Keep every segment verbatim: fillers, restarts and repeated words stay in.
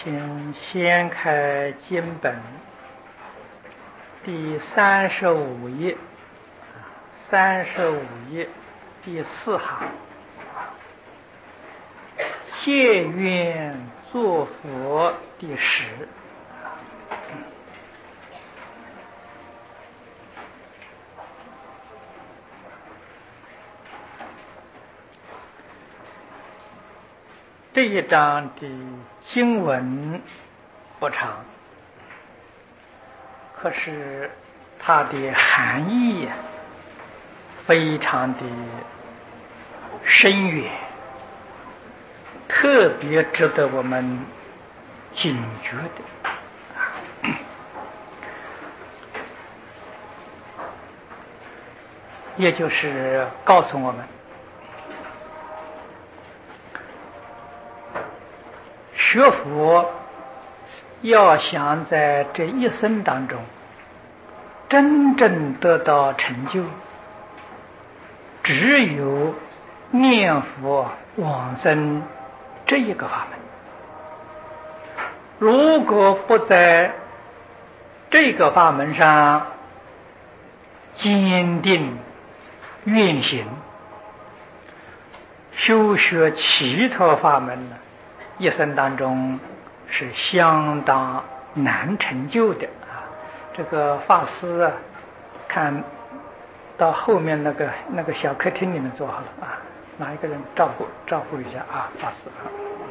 请掀开经本第三十五页，三十五页第四行，借愿作佛第十。这一章的经文不长，可是它的含义非常的深远，特别值得我们警觉的。也就是告诉我们，学佛要想在这一生当中真正得到成就，只有念佛往生这一个法门。如果不在这个法门上坚定愿行，修学其他法门呢，一生当中是相当难成就的啊！这个法师啊，看到后面那个那个小客厅里面坐好了啊，哪一个人照顾照顾一下啊，法师啊。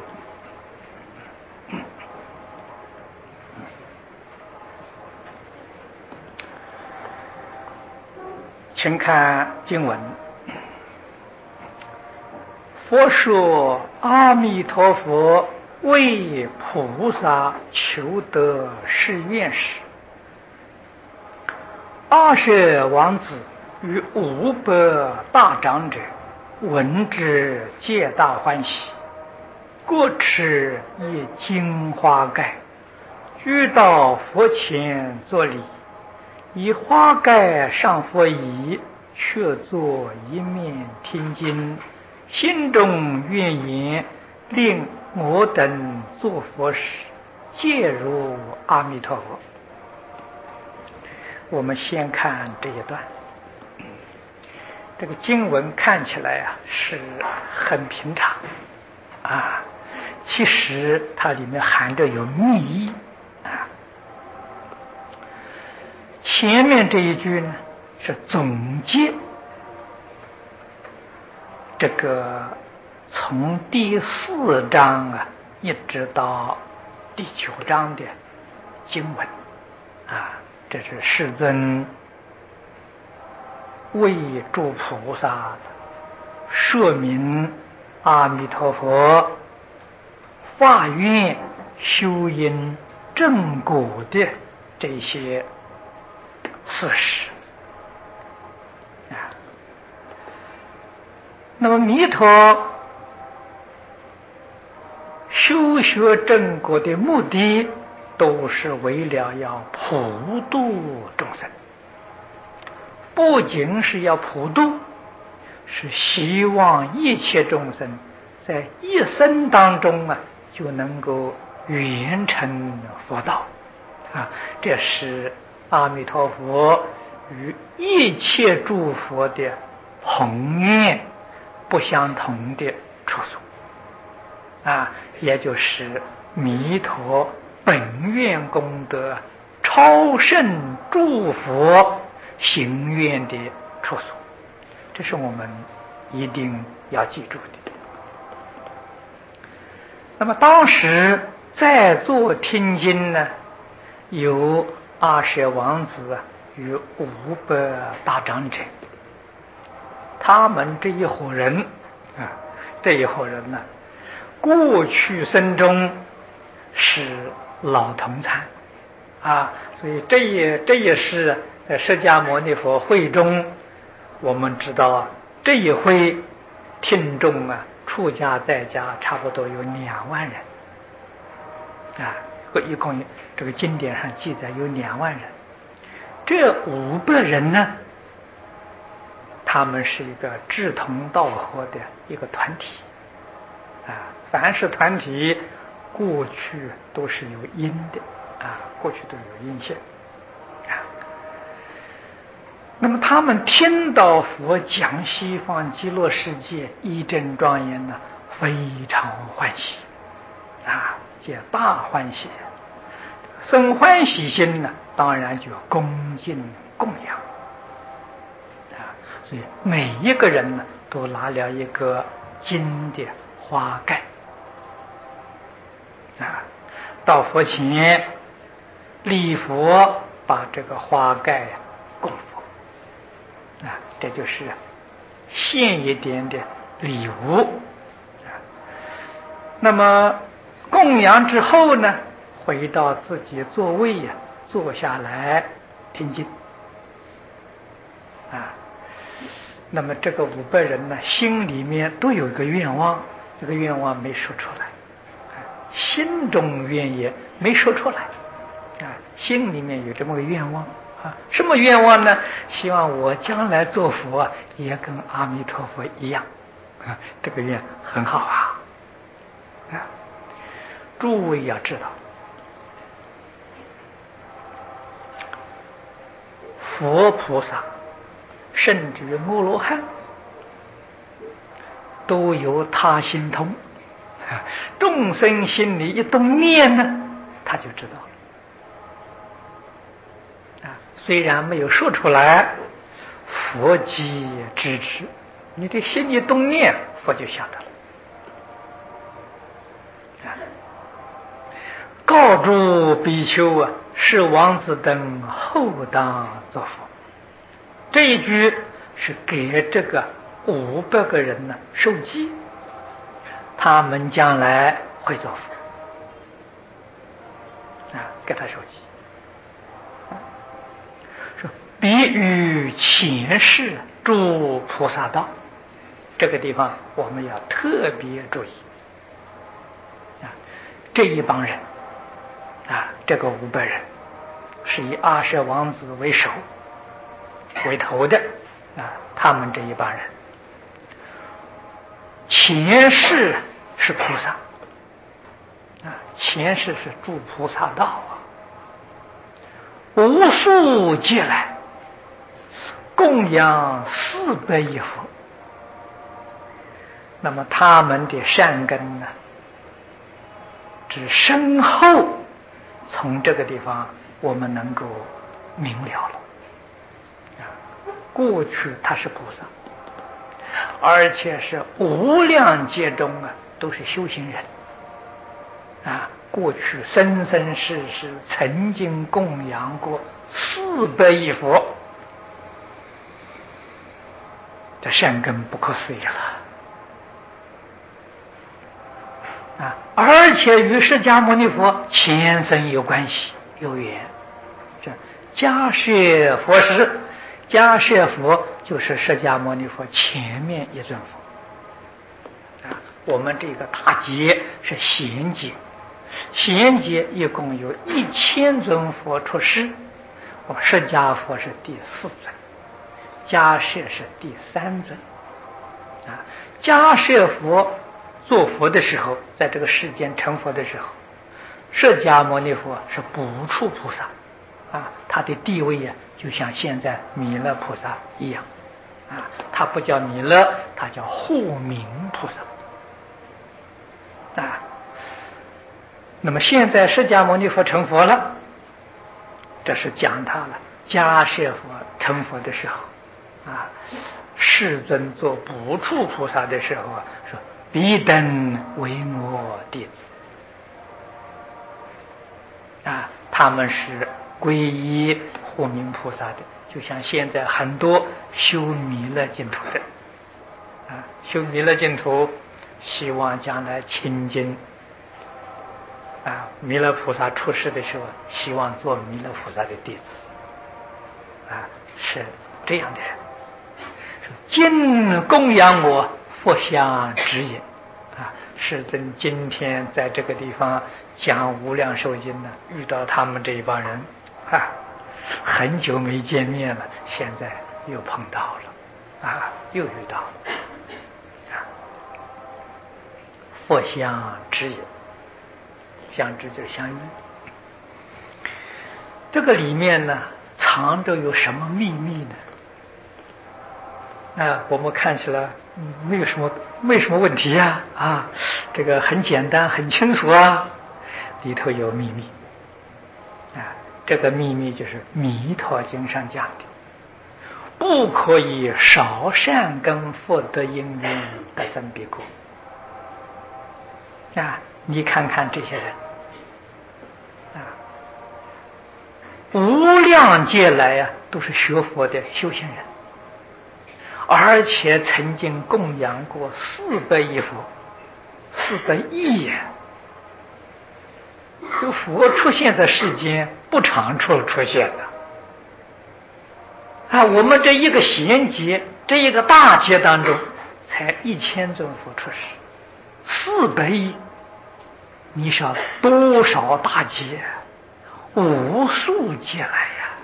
请看经文。佛说阿弥陀佛为菩萨求得誓愿时，阿舍王子与五百大长者闻之皆大欢喜，各持一金花盖，俱到佛前作礼，以花盖上佛椅，却坐一面听经，心中愿言，令我等作佛时，皆如阿弥陀佛。我们先看这一段，这个经文看起来啊是很平常啊，其实它里面含着有密意啊。前面这一句呢是总结这个从第四章啊一直到第九章的经文啊，这是世尊为诸菩萨说明阿弥陀佛发愿修因正果的这些事实啊。那么弥陀修学正果的目的，都是为了要普度众生，不仅是要普度，是希望一切众生在一生当中啊就能够圆成佛道啊，这是阿弥陀佛与一切诸佛的宏愿不相同的处所啊，也就是弥陀本愿功德超胜诸佛行愿的处所，这是我们一定要记住的。那么当时在座听经呢，有阿舍王子与五百大长者，他们这一伙人啊，这一伙人呢，过去生中是老同参啊，所以这也这也是在释迦牟尼佛会中，我们知道这一会听众啊，出家在家差不多有两万人啊，一共这个经典上记载有两万人。这五百人呢，他们是一个志同道合的一个团体啊，凡是团体过去都是有因的啊，过去都有因性啊。那么他们听到佛讲西方极乐世界义正庄严呢，非常欢喜啊，皆大欢喜。生欢喜心呢，当然就恭敬供养啊。所以每一个人呢，都拿了一个金的花盖啊，到佛前礼佛，把这个花盖供佛啊，这就是献一点的礼物啊。那么供养之后呢，回到自己座位呀、啊，坐下来听经啊。那么这个五百人呢，心里面都有一个愿望，这个愿望没说出来，心中愿也没说出来啊，心里面有这么个愿望啊。什么愿望呢？希望我将来做佛啊，也跟阿弥陀佛一样啊。这个愿很好啊啊！诸位要知道，佛菩萨甚至于阿罗汉都有他心通，众生心里一动念呢，他就知道了啊。虽然没有说出来，佛即知之，你的心里动念，佛就晓得了啊。告诸比丘啊，是王子等后当作佛。这一句是给这个五百个人呢受记，他们将来会做佛啊，给他受记。说比喻前世诸菩萨道，这个地方我们要特别注意啊。这一帮人啊，这个五百人是以阿舍王子为首为头的啊，他们这一帮人前世是菩萨啊，前世是诸菩萨道啊，无数劫来供养四百亿佛。那么他们的善根呢，只深厚，从这个地方我们能够明了了啊。过去他是菩萨，而且是无量劫中啊都是修行人啊，过去生生世世曾经供养过四百亿佛，这善根不可思议了啊！而且与释迦牟尼佛前生有关系有缘，这迦叶佛师，迦叶佛就是释迦牟尼佛前面一尊佛啊。我们这个大劫是贤劫，贤劫一共有一千尊佛出世，我释迦佛是第四尊，迦叶是第三尊啊。迦叶佛做佛的时候，在这个世间成佛的时候，释迦牟尼佛是补处菩萨啊，他的地位呀、啊，就像现在弥勒菩萨一样啊，他不叫弥勒，他叫护明菩萨啊。那么现在释迦牟尼佛成佛了，这是讲他了。迦叶佛成佛的时候啊，世尊做补处菩萨的时候啊，说彼等为我弟子啊，他们是皈依护明菩萨的，就像现在很多修弥勒净土的啊，修弥勒净土希望将来亲近啊，弥勒菩萨出世的时候，希望做弥勒菩萨的弟子啊，是这样的人。说今供养我，佛相指引啊，世尊今天在这个地方讲无量寿经呢，遇到他们这一帮人啊，很久没见面了，现在又碰到了啊，又遇到了啊，佛相指引相知就是相依。这个里面呢，藏着有什么秘密呢？啊，我们看起来没有什么没什么问题呀，啊，这个很简单很清楚啊，里头有秘密啊。这个秘密就是《弥陀经》上讲的，不可以少善根福德因缘得生彼国啊。你看看这些人啊，无量劫来呀、啊，都是学佛的修行人，而且曾经供养过四百亿佛，四百亿呀！这个佛出现在世间不常出出现的啊！我们这一个贤劫，这一个大劫当中，才一千尊佛出世，四百亿，你想多少大劫？无数劫来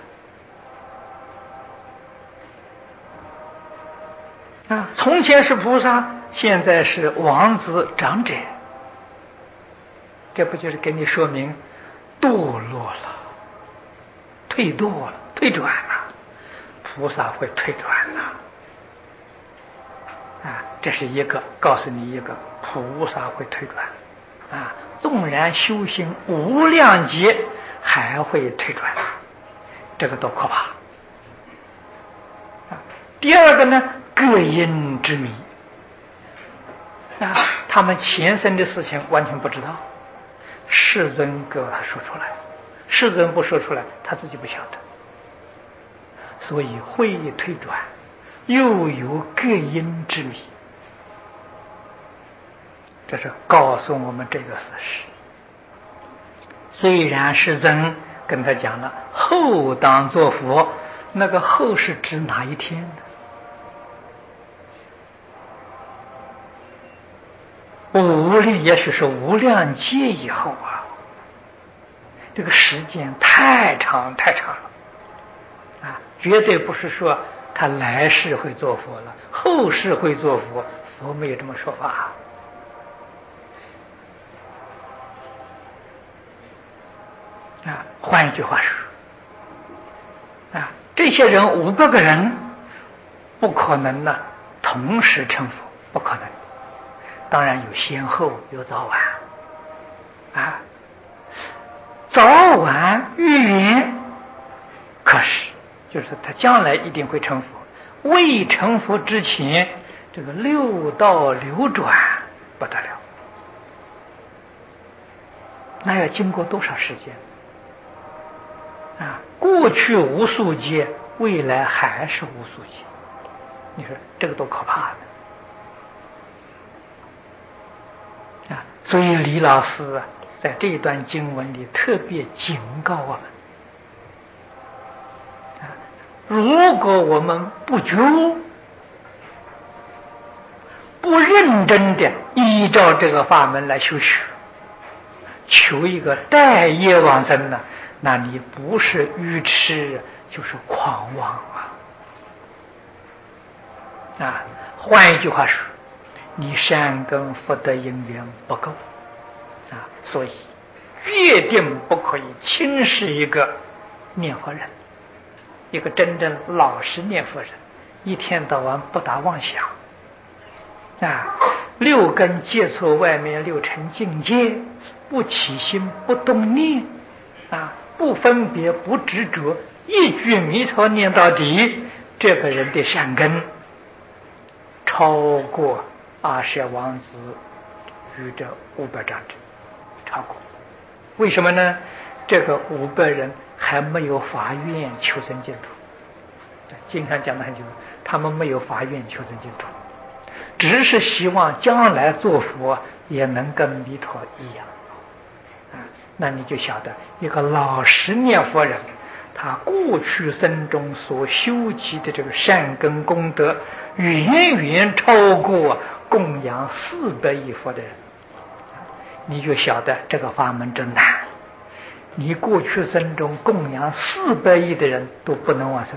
呀！啊，从前是菩萨，现在是王子长者，这不就是给你说明堕落了、退堕了、退转了？菩萨会退转了啊！这是一个告诉你一个菩萨会退转啊，纵然修行无量劫还会退转，这个多可怕啊！第二个呢，各因之谜啊，他们前生的事情完全不知道，世尊给他说出来，世尊不说出来，他自己不晓得，所以会退转，又有各因之谜，这是告诉我们这个事实。虽然世尊跟他讲了后当作佛，那个后是指哪一天呢？无量，也许是无量劫以后啊，这个时间太长太长了啊，绝对不是说他来世会做佛了，后世会做佛，佛没有这么说法啊。换一句话说啊，这些人五百个人不可能呢同时成佛，不可能。当然有先后，有早晚啊，早晚预言，可是就是他将来一定会成佛。未成佛之前，这个六道流转不得了，那要经过多少时间啊？过去无数劫，未来还是无数劫，你说这个多可怕的啊！所以李老师啊，在这一段经文里特别警告我们啊，如果我们不觉悟，不认真的依照这个法门来修学，求一个带业往生呢，那你不是愚痴就是狂妄啊！啊，换一句话说，你善根福德因缘不够啊，所以决定不可以轻视一个念佛人，一个真正老实念佛人，一天到晚不打妄想啊，六根接触外面六尘境界，不起心不动念啊，不分别不执着，一句弥陀念到底，这个人的善根超过阿舍王子与这五百长者，超过。为什么呢？这个五百人还没有发愿求生净土，经常讲得很清楚，他们没有发愿求生净土，只是希望将来做佛也能跟弥陀一样啊。那你就晓得，一个老实念佛人，他过去生中所修集的这个善根功德，远远超过供养四百亿佛的人，你就晓得这个法门真难。你过去生中供养四百亿的人都不能往生，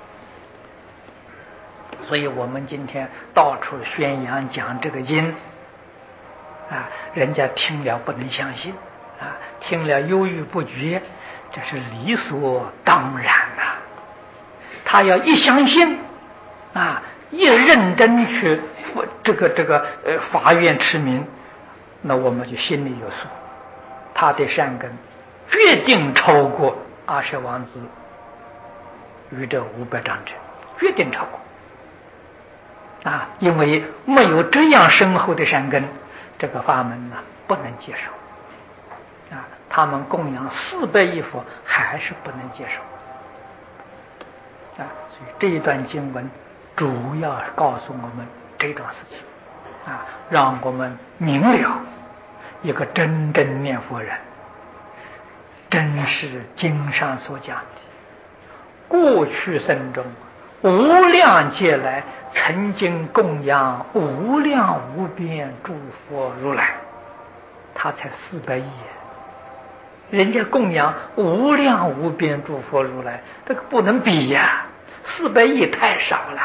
所以我们今天到处宣扬讲这个经啊，人家听了不能相信啊，听了犹豫不决，这是理所当然呐、啊。他要一相信啊，一认真去这个这个呃法院持名，那我们就心里有数，他的善根决定超过阿舍王子与这五百丈者，决定超过啊！因为没有这样深厚的善根，这个法门呢不能接受啊！他们供养四百亿佛还是不能接受啊！所以这一段经文主要告诉我们这段事情啊，让我们明了一个真正念佛人，真是经上所讲的，过去生中无量劫来曾经供养无量无边诸佛如来，他才四百亿，人家供养无量无边诸佛如来，这个不能比呀、啊，四百亿太少了。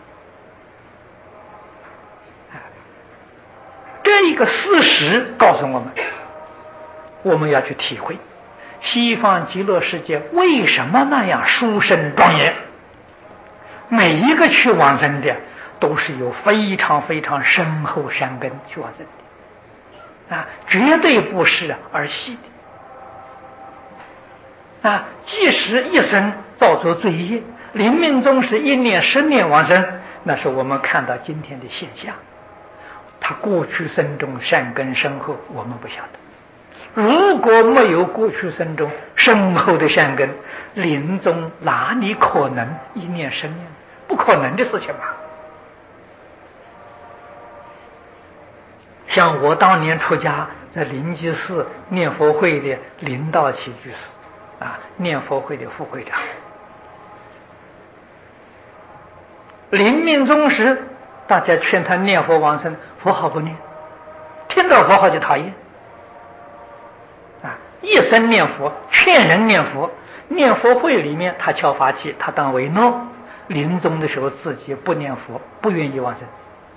这一个事实告诉我们，我们要去体会西方极乐世界为什么那样殊胜庄严。每一个去往生的都是有非常非常深厚善根去往生的啊，绝对不是儿戏的啊！即使一生造作罪业，临命终时一念十念往生，那是我们看到今天的现象。他过去生中善根深厚，我们不晓得。如果没有过去生中深厚的善根，临终哪里可能一念十念？不可能的事情嘛！像我当年出家在灵济寺念佛会的林道奇居士啊，念佛会的副会长，临命终时，大家劝他念佛往生，佛号不念，听到佛号就讨厌啊！一生念佛，劝人念佛，念佛会里面他敲法器，他当为诺，临终的时候自己不念佛，不愿意往生。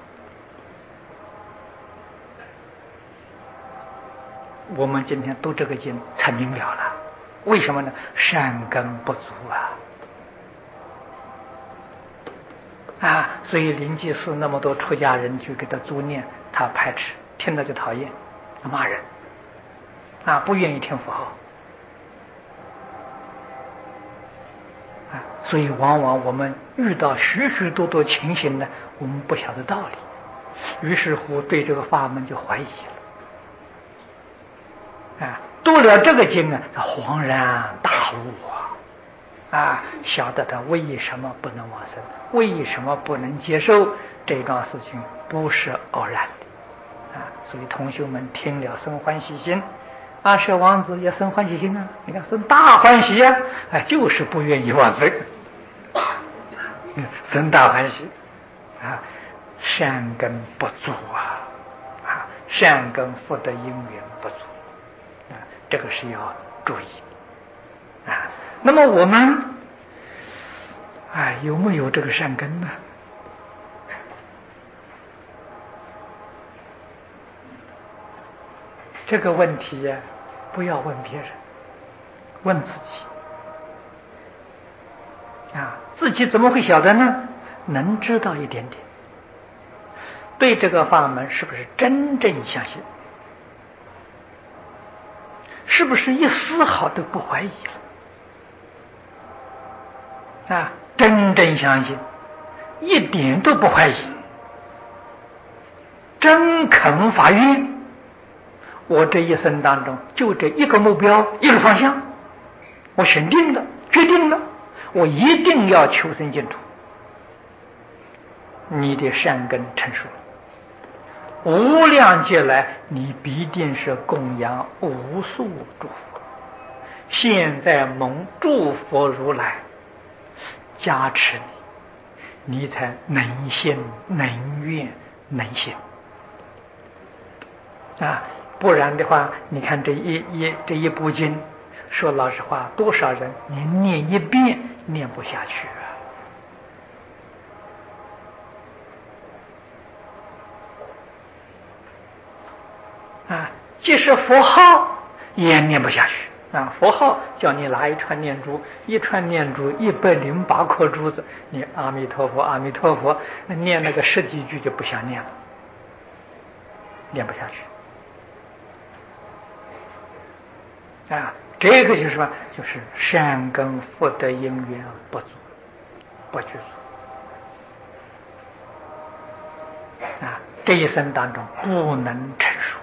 我们今天读这个经才明了了，为什么呢？善根不足啊！啊，所以灵济寺那么多出家人去给他助念，他排斥，听了就讨厌，骂人，啊，不愿意听佛号，啊，所以往往我们遇到许许多多情形呢，我们不晓得道理，于是乎对这个法门就怀疑了，啊，读了这个经啊，他恍然大悟啊。啊，晓得他为什么不能往生，为什么不能接受这桩事情，不是偶然的啊！所以同学们听了生欢喜心，阿舍王子也生欢喜心啊！你看生大欢喜啊！哎，就是不愿意往生，生大欢喜啊！善根不足啊！啊，善根福德因缘不足啊，这个是要注意啊。那么我们哎有没有这个善根呢？这个问题呀、啊，不要问别人，问自己啊，自己怎么会晓得呢？能知道一点点，对这个法门是不是真正相信？是不是一丝毫都不怀疑了？啊，真正相信，一点都不怀疑，真肯发愿，我这一生当中就这一个目标，一个方向，我选定了，决定了，我一定要求生净土。你的善根成熟了，无量劫来你必定是供养无数诸佛，现在蒙诸佛如来加持你，你才能信能愿能行啊！不然的话，你看这一一这一部经，说老实话，多少人你念一遍念不下去啊！啊，即使佛号也念不下去啊！佛号叫你拿一串念珠，一串念珠一百零八颗珠子，你阿弥陀佛，阿弥陀佛，念那个十几句就不想念了，念不下去啊！这个就是什么？就是善根福德因缘不足，不具足啊！这一生当中不能成熟。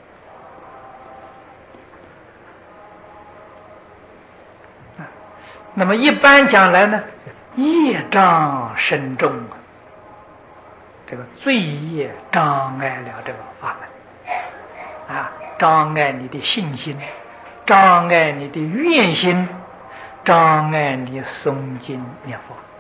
那么一般讲来呢，业障深重啊，这个罪业障碍了这个法门啊，障碍你的信心，障碍你的愿心，障碍你诵经念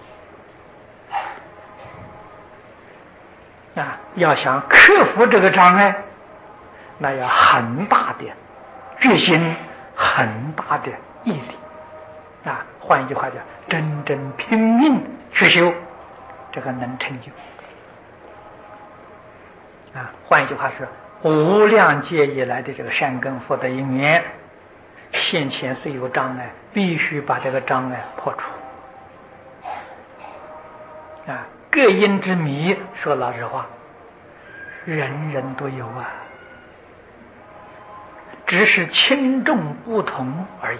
佛啊。要想克服这个障碍，那要很大的决心，很大的毅力。啊，换一句话讲，真正拼命去修，这个能成就。啊，换一句话说，无量劫以来的这个善根福德因缘，现前虽有障碍，必须把这个障碍破除。啊，各因之迷，说老实话，人人都有啊，只是轻重不同而已。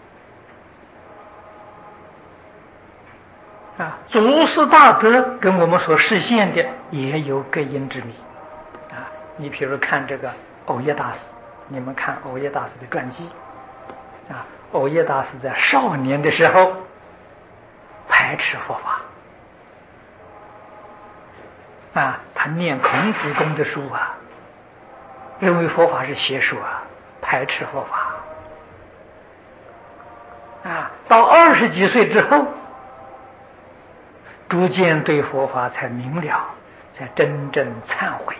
啊，祖师大德跟我们所实现的也有各因之迷啊。你比如看这个藕益大师，你们看藕益大师的传记啊，藕益大师在少年的时候排斥佛法啊，他念孔子公的书啊，认为佛法是邪术啊，排斥佛法啊。到二十几岁之后，逐渐对佛法才明了，才真正忏悔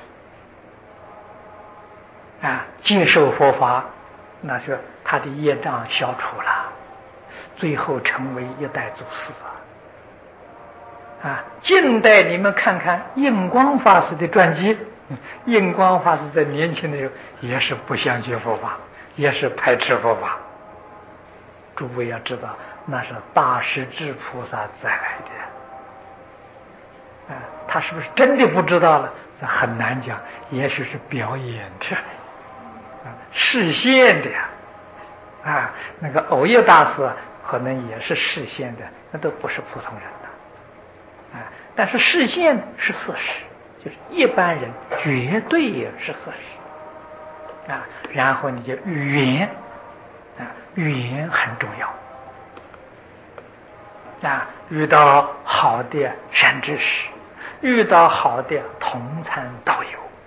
啊，接受佛法，那是他的业障消除了，最后成为一代祖师啊！啊，近代你们看看印光法师的传记，印光法师在年轻的时候也是不想学佛法，也是排斥佛法。诸位要知道，那是大势至菩萨再来的。啊，他是不是真的不知道了？这很难讲，也许是表演的，啊，示现的呀，啊，那个藕益大师可能也是示现的，那都不是普通人的，啊，但是示现是事实，就是一般人绝对也是事实，啊，然后你就语言，啊，语言很重要。啊，遇到好的善知识，遇到好的同参道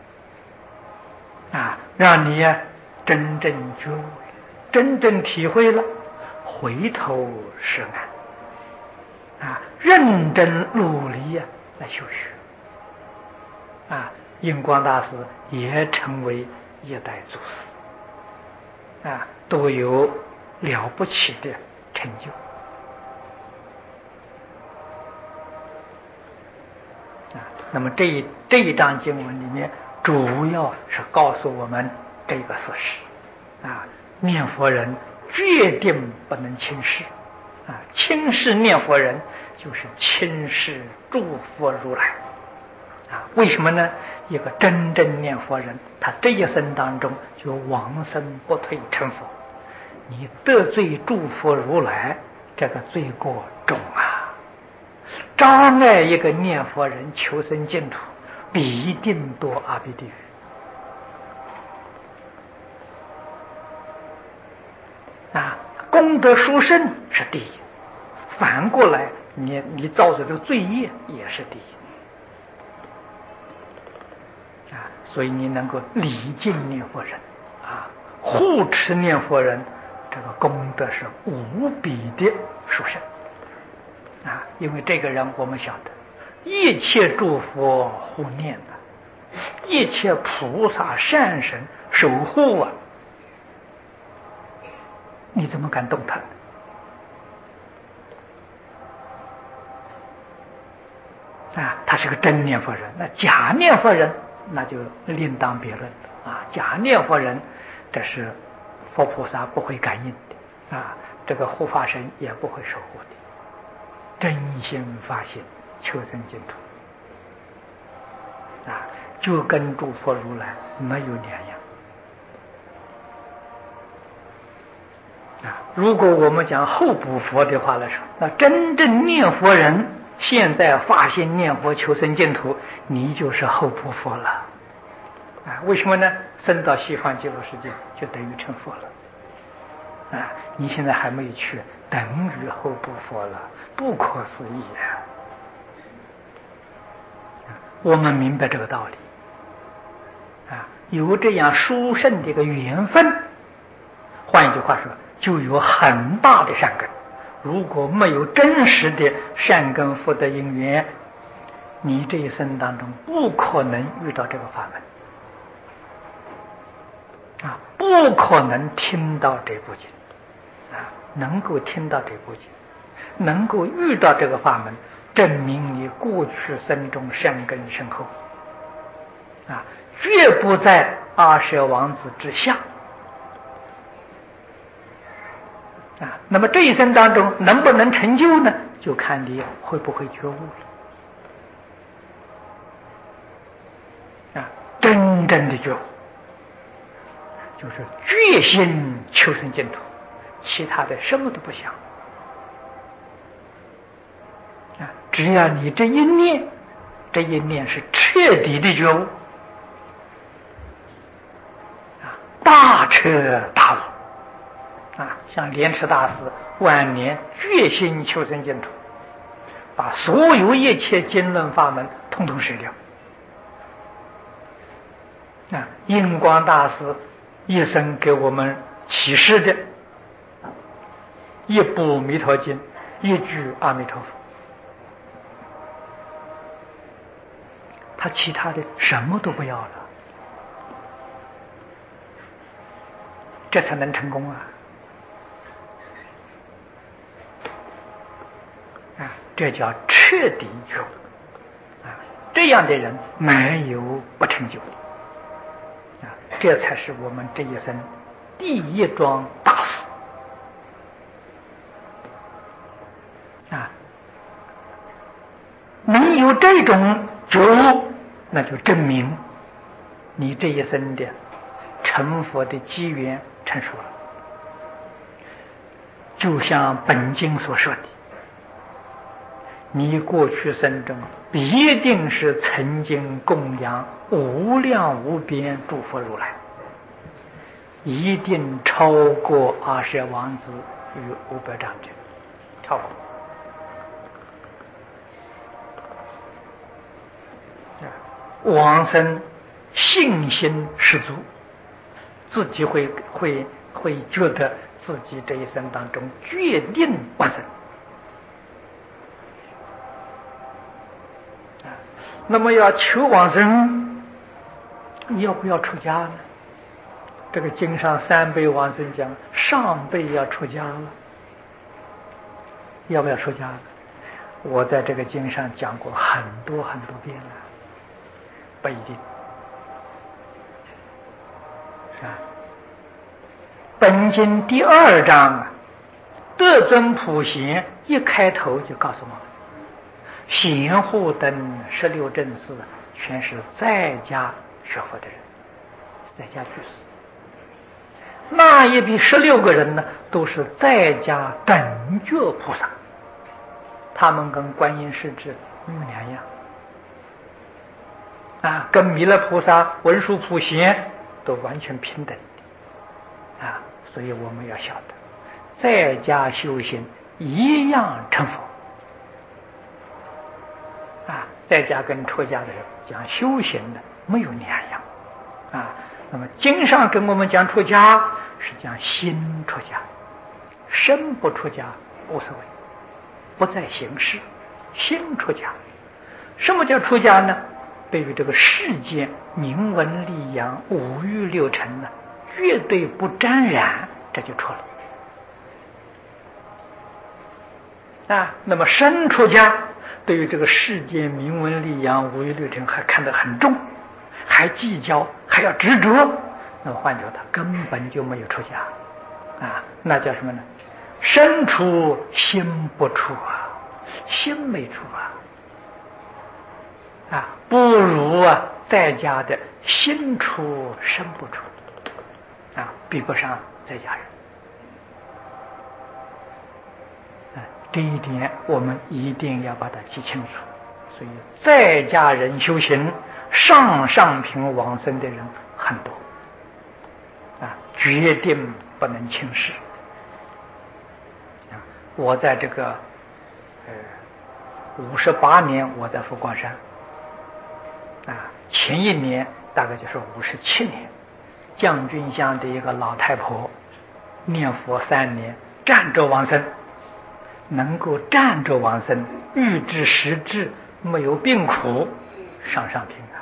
友，啊，让你真正觉悟，真正体会了，回头是岸，啊，认真努力呀来修学，啊，印光大师也成为一代祖师，啊，都有了不起的成就。那么这一这一章经文里面，主要是告诉我们这个事实啊，念佛人决定不能轻视啊，轻视念佛人就是轻视诸佛如来啊。为什么呢？一个真正念佛人，他这一生当中就往生不退成佛。你得罪诸佛如来，这个罪过重啊！障碍一个念佛人求生净土，必定堕阿鼻地狱啊！功德殊胜是第一，反过来你你造作这个罪业也是第一啊！所以你能够礼敬念佛人啊，护持念佛人，这个功德是无比的殊胜啊！因为这个人我们晓得，一切诸佛护念的，一切菩萨善神守护啊，你怎么敢动他？啊，他是个真念佛人，那假念佛人那就另当别论了啊！假念佛人，这是佛菩萨不会感应的啊，这个护法神也不会守护的。真心发心求生净土啊，就跟诸佛如来没有两样啊。如果我们讲后补佛的话来说，那真正念佛人现在发心念佛求生净土，你就是后补佛了啊。为什么呢？升到西方极乐世界就等于成佛了啊。你现在还没有去，等于后补佛了，不可思议啊。我们明白这个道理啊，有这样殊胜的一个缘分，换一句话说，就有很大的善根。如果没有真实的善根福德因缘，你这一生当中不可能遇到这个法门啊，不可能听到这部经啊，能够听到这部经，能够遇到这个法门，证明你过去生中善根深厚啊，绝不在阿舍王子之下啊。那么这一生当中能不能成就呢？就看你会不会觉悟了啊。真正的觉悟就是决心求生净土，其他的什么都不想啊。只要你这一念，这一念是彻底的觉悟啊，大彻大悟啊。像莲池大师晚年决心求生净土，把所有一切经论法门统统舍掉啊。印光大师一生给我们启示的一部弥陀经，一句阿弥陀佛，他其他的什么都不要了，这才能成功啊！啊，这叫彻底觉悟啊！这样的人没有不成就的啊！这才是我们这一生第一桩大事啊！能有这种觉悟，那就证明你这一生的成佛的机缘成熟了。就像本经所说的，你过去生中必定是曾经供养无量无边诸佛如来，一定超过阿舍王子与五百丈者，超过。往生信心十足，自己会会会觉得自己这一生当中决定往生啊。那么要求往生，要不要出家呢？这个经上三辈往生讲，上辈要出家了，要不要出家呢？我在这个经上讲过很多很多遍了，不一定啊。本经第二章啊，德尊普贤一开头就告诉我们，贤护等十六正士全是在家学佛的人，在家居士。那一批十六个人呢，都是在家等觉菩萨，他们跟观音世智没有两样啊，跟弥勒菩萨、文殊普贤都完全平等的啊。所以我们要晓得，在家修行一样成佛啊，在家跟出家的人讲修行的没有两样啊。那么经上跟我们讲出家是讲心出家，身不出家无所谓，不在形式，心出家。什么叫出家呢？对于这个世间名闻利养五欲六尘呢，绝对不沾染，这就出了啊。那么身出家，对于这个世间名闻利养五欲六尘还看得很重，还计较，还要执着，那么换句话，他根本就没有出家啊，那叫什么呢？身出心不出啊，心没出啊，啊，不如啊在家的心出身不出，啊，比不上在家人。啊，这一点我们一定要把它记清楚。所以在家人修行上上品往生的人很多，啊，决定不能轻视。啊，我在这个呃五十八年，我在佛光山，啊，前一年大概就是五十七年，将军乡的一个老太婆念佛三年，站着往生，能够站着往生，欲知实质，没有病苦，上上品啊。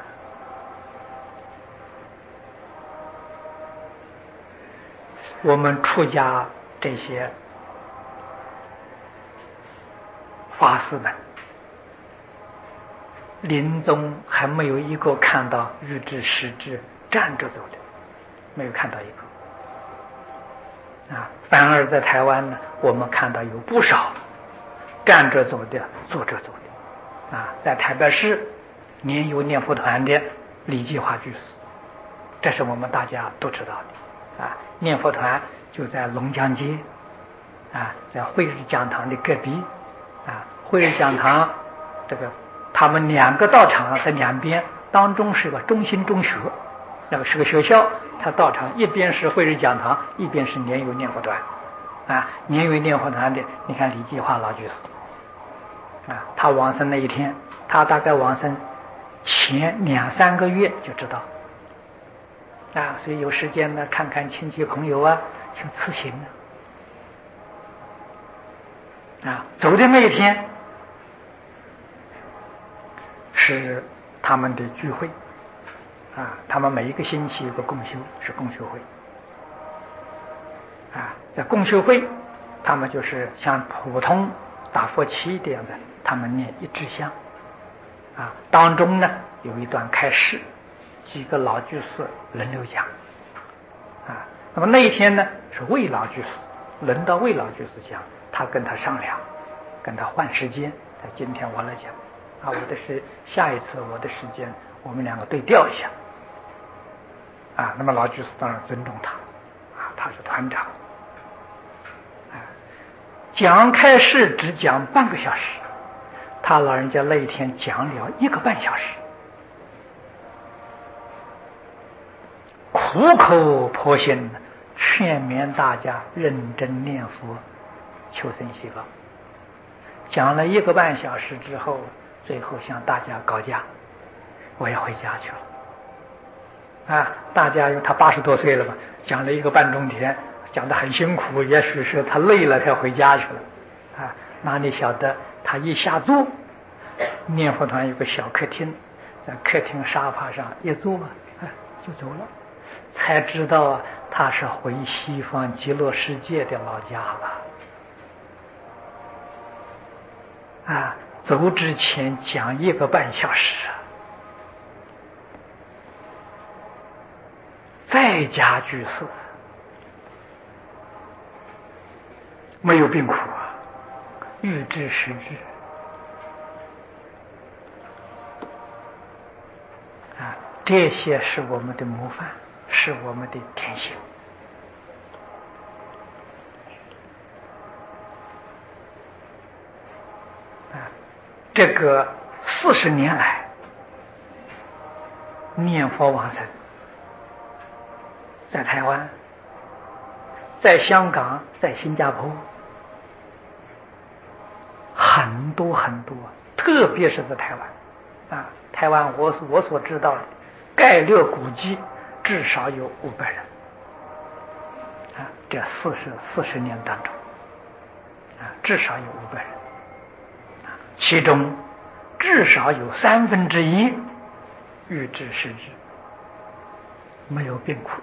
我们出家这些法师们，临终还没有一个看到欲知实质站着走的，没有看到一个啊。反而在台湾呢，我们看到有不少站着走的，坐着走的。啊，在台北市年有念佛团的李继华居士，这是我们大家都知道的啊。念佛团就在龙江街啊，在慧日讲堂的隔壁啊。慧日讲堂这个他们两个道场在两边，当中是个中心中学，那个是个学校，它道场一边是慧日讲堂，一边是年有念佛团啊。年有念佛团的，你看李继华老居士。啊，他往生那一天，他大概往生前两三个月就知道啊，所以有时间呢，看看亲戚朋友啊，去辞行啊。走的那一天是他们的聚会啊，他们每一个星期有个共修，是共修会啊。在共修会，他们就是像普通打佛七这样的，他们念一支香啊，当中呢有一段开示，几个老居士轮流讲啊。那么那一天呢是魏老居士，轮到魏老居士讲，他跟他商量，跟他换时间，他今天我来讲啊，我的是下一次我的时间我们两个对调一下啊。那么老居士当然尊重他啊，他是团长。讲开示只讲半个小时，他老人家那一天讲了一个半小时，苦口婆心劝勉大家认真念佛，求生西方。讲了一个半小时之后，最后向大家告假，我要回家去了啊！大家因为他八十多岁了嘛，讲了一个半钟点，讲得很辛苦，也许是他累了，他要回家去了啊。哪里晓得他一下座，念佛团有个小客厅，在客厅沙发上一坐，啊，就走了，才知道啊，他是回西方极乐世界的老家了啊。走之前讲一个半小时，在家居士没有病苦啊，欲知实质啊，这些是我们的模范，是我们的天性啊。这个四十年来念佛往生，在台湾，在香港，在新加坡，很多很多，特别是在台湾啊。台湾我我所知道的概略估计至少有五百人啊，这四十四十年当中啊，至少有五百人啊，其中至少有三分之一欲知实质，没有病苦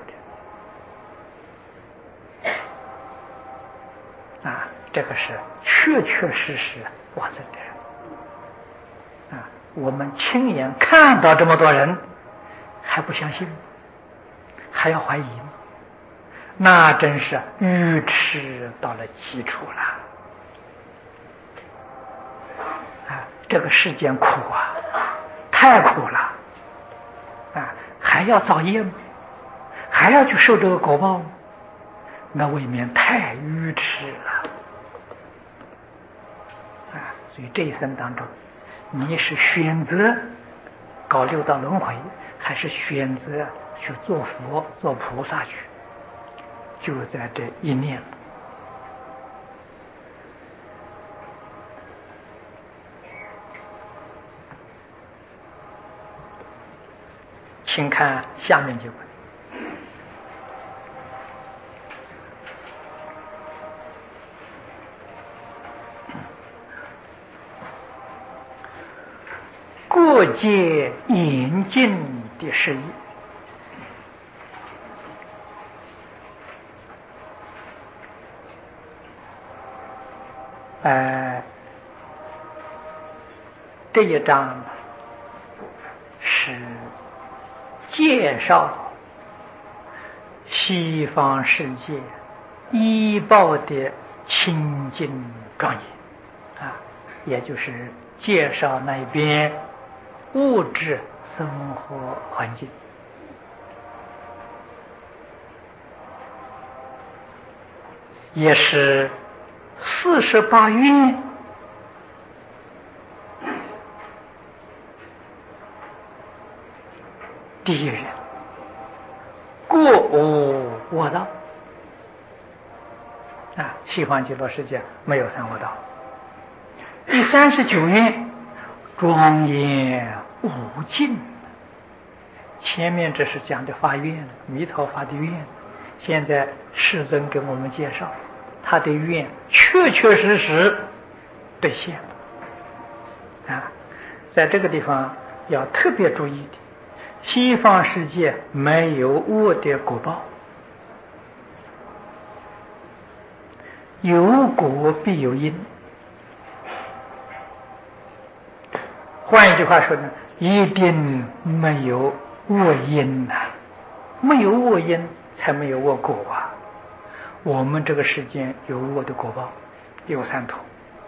的啊，这个是确确实实往生的人啊。我们亲眼看到这么多人，还不相信，还要怀疑吗？ 那真是愚痴到了极处了啊！这个世间苦啊，太苦了啊！还要造业吗？还要去受这个果报吗？那未免太愚痴了啊！所以这一生当中，你是选择搞六道轮回，还是选择去做佛、做菩萨去？就在这一念。请看下面这文。过界严禁的事宜，呃，这一章是介绍西方世界医报的清净庄严啊，也就是介绍那边物质生活环境。也是四十八愿第一愿，过无我道啊，西方极乐世界没有三恶道。第三十九愿，庄严无尽。前面这是讲的发愿，弥陀发的愿，现在世尊给我们介绍他的愿确确实实兑现啊。在这个地方要特别注意的，西方世界没有恶的果报，有果必有因。换一句话说呢，一定没有恶因呐、啊，没有恶因才没有恶果啊。我们这个世间有恶的果报，有三途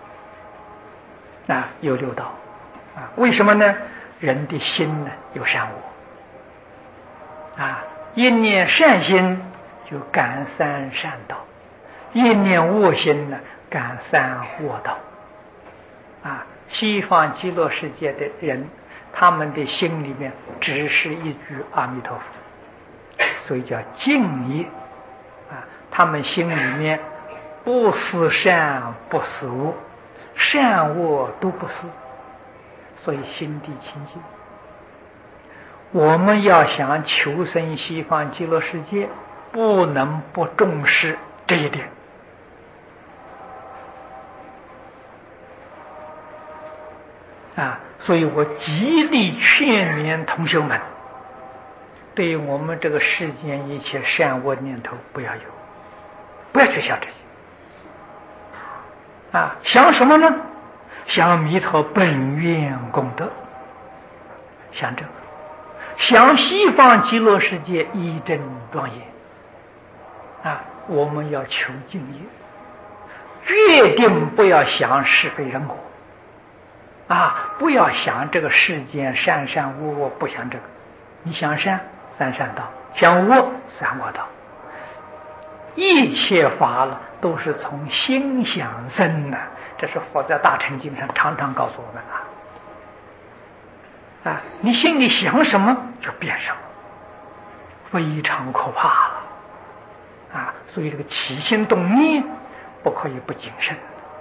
啊，有六道啊。为什么呢？人的心呢有善恶啊，一念善心就感三善道，一念恶心呢感三恶道啊。西方极乐世界的人，他们的心里面只是一句阿弥陀佛，所以叫净业啊。他们心里面不思善不思恶，善恶都不思，所以心地清净。我们要想求生西方极乐世界，不能不重视这一点啊！所以我极力劝勉同学们，对于我们这个世间一切善恶念头不要有，不要去想这些啊！想什么呢？想弥陀本愿功德，想这个，想西方极乐世界一真庄严啊！我们要求敬业，决定不要想是非人我啊！不要想这个世间善善恶恶，不想这个。你想善，三善道；想恶，三恶道。一切法了都是从心想生的，这是佛在大乘经上常常告诉我们啊！啊，你心里想什么就变什么，非常可怕了啊！所以这个起心动念不可以不谨慎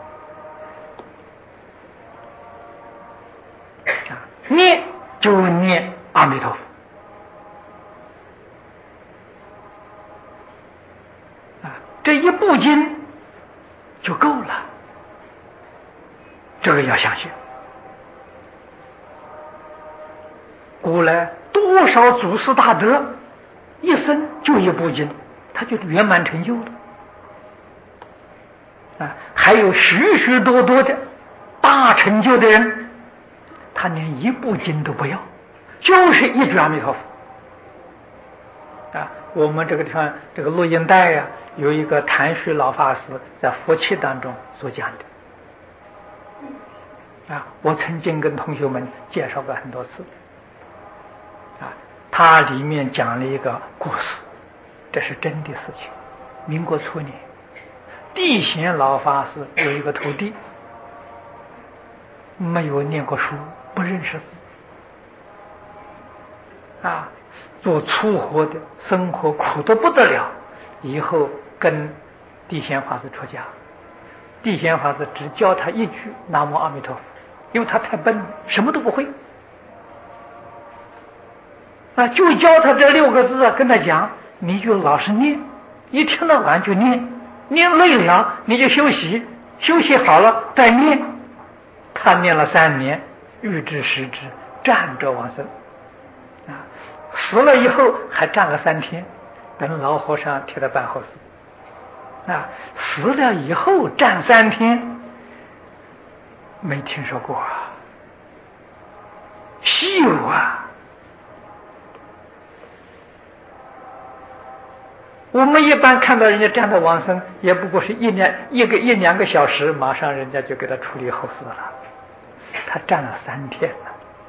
啊！念就念阿弥陀佛啊，这一部经就够了，这个要相信。古来多少祖师大德，一生就一部经，他就圆满成就了啊！还有许许多多的大成就的人，他连一部经都不要，就是一句阿弥陀佛啊！ 我们这个地方这个录音带呀、啊，有一个谭旭老法师在佛气当中所讲的啊，我曾经跟同学们介绍过很多次啊，他里面讲了一个故事，这是真的事情。民国初年，地贤老法师有一个徒弟，没有念过书，不认识字啊，做粗活的，生活苦得不得了。以后跟地贤法师出家，地贤法师只教他一句南无阿弥陀佛，因为他太笨，什么都不会啊，就教他这六个字啊，跟他讲，你就老实念，一天到晚就念，念累了你就休息，休息好了再念。他念了三年，欲知时至，站着往生啊，死了以后还站了三天，等老和尚替他办后事啊，死了以后站三天，没听说过啊，稀有啊。我们一般看到人家站着往生，也不过是一两一个一两个小时，马上人家就给他处理后事了。他站了三天了，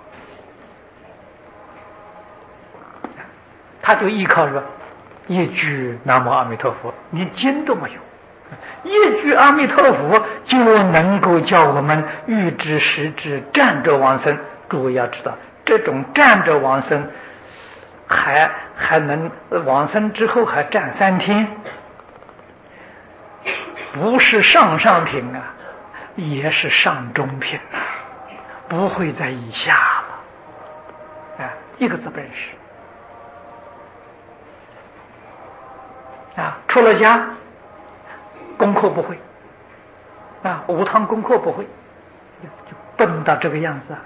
他就依靠着一句南无阿弥陀佛，连经都没有，一句阿弥陀佛就能够叫我们预知时至，站着往生。诸位要知道，这种站着往生还还能往生之后还站三天，不是上上品啊，也是上中品啊，不会在以下了啊，一个字不认识啊，出了家功课不会啊，五堂功课不会，就笨到这个样子啊。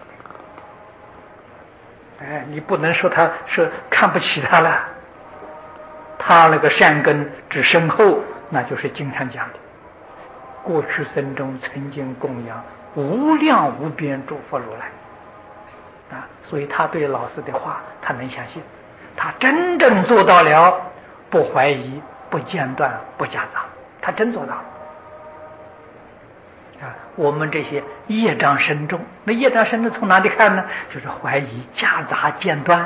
哎，你不能说他是看不起他了，他那个善根之深厚，那就是经常讲的，过去生中曾经供养无量无边诸佛如来啊，所以他对老师的话他能相信，他真正做到了不怀疑、不间断、不夹杂，他真做到了啊。我们这些业障深重，那业障深重从哪里看呢？就是怀疑、夹杂、间断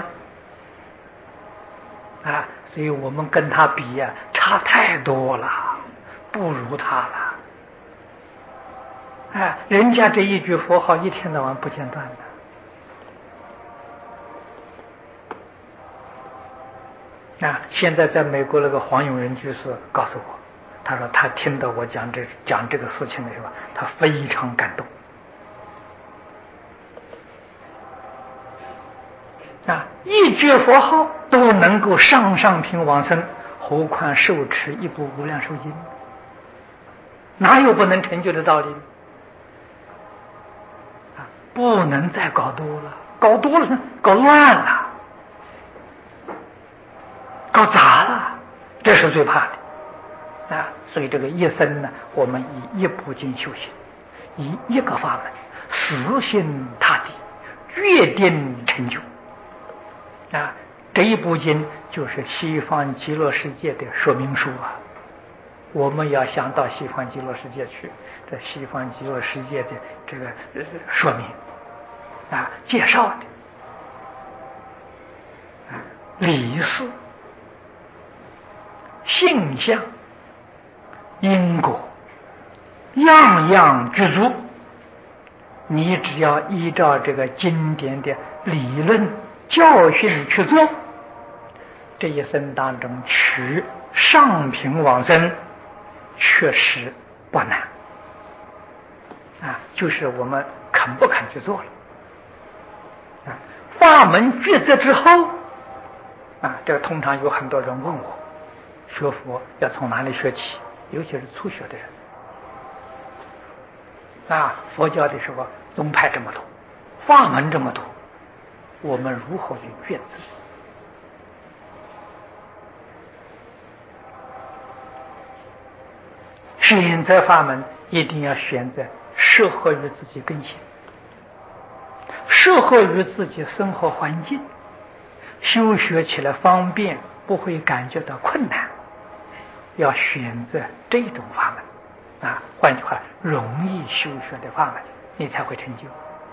啊，所以我们跟他比呀、啊，差太多了，不如他了。啊，人家这一句佛号一天到晚不间断的。啊，现在在美国那个黄永仁居士告诉我，他说他听到我讲这讲这个事情的时候，他非常感动。啊，一句佛号都能够上上品往生，何况受持一部无量寿经，哪有不能成就的道理？啊，不能再搞多了，搞多了搞乱了，搞杂了，这是最怕的啊！所以这个一生呢，我们以一部经修行，以一个法门，死心塌地，决定成就啊！这一部经就是西方极乐世界的说明书啊！我们要想到西方极乐世界去，在西方极乐世界的这个说明啊，介绍的啊，理事、性相、因果，样样具足。你只要依照这个经典的理论教训去做，这一生当中取上品往生确实不难啊，就是我们肯不肯去做了啊。法门抉择之后啊，这个通常有很多人问我，学佛要从哪里学起，尤其是初学的人啊。佛教的时候宗派这么多，法门这么多，我们如何去抉择？选择法门一定要选择适合于自己根性，适合于自己生活环境，修学起来方便， 不会感觉到困难，要选择这种法门啊，换句话，容易修学的法门，你才会成就。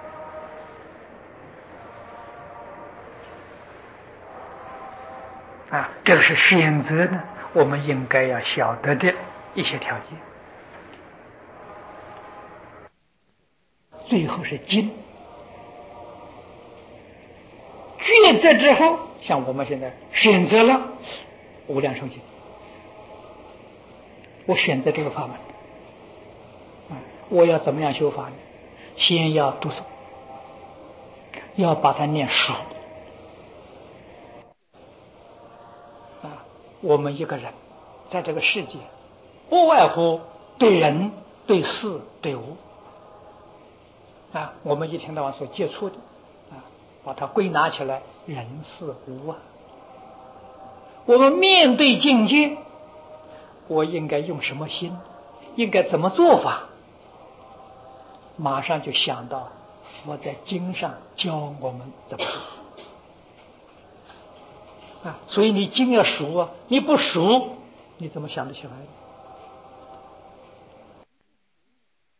啊，这个是选择呢，我们应该要晓得的一些条件。最后是精，抉择之后，像我们现在选择了无量寿经，我选择这个法门，啊，我要怎么样修法呢？先要读诵，要把它念熟。啊，我们一个人在这个世界，不外乎对人、对事、对物。啊，我们一天到晚所接触的，啊，把它归纳起来，人事物啊。我们面对境界，我应该用什么心？应该怎么做法？马上就想到佛在经上教我们怎么做。啊，所以你经要熟啊，你不熟，你怎么想得起来？